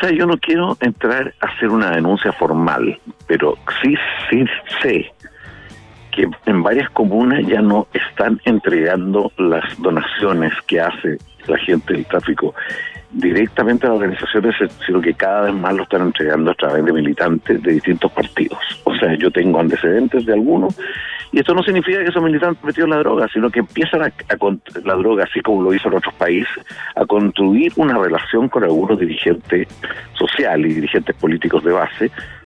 sea, yo no quiero entrar a hacer una denuncia formal, pero sí sé que en varias comunas ya no están entregando las donaciones que hace la gente del tráfico directamente a las organizaciones, sino que cada vez más lo están entregando a través de militantes de distintos partidos. O sea, yo tengo antecedentes de algunos, y esto no significa que esos militantes metidos en la droga, sino que empiezan la droga, así como lo hizo en otros países, a construir una relación con algunos dirigentes sociales y dirigentes políticos de base,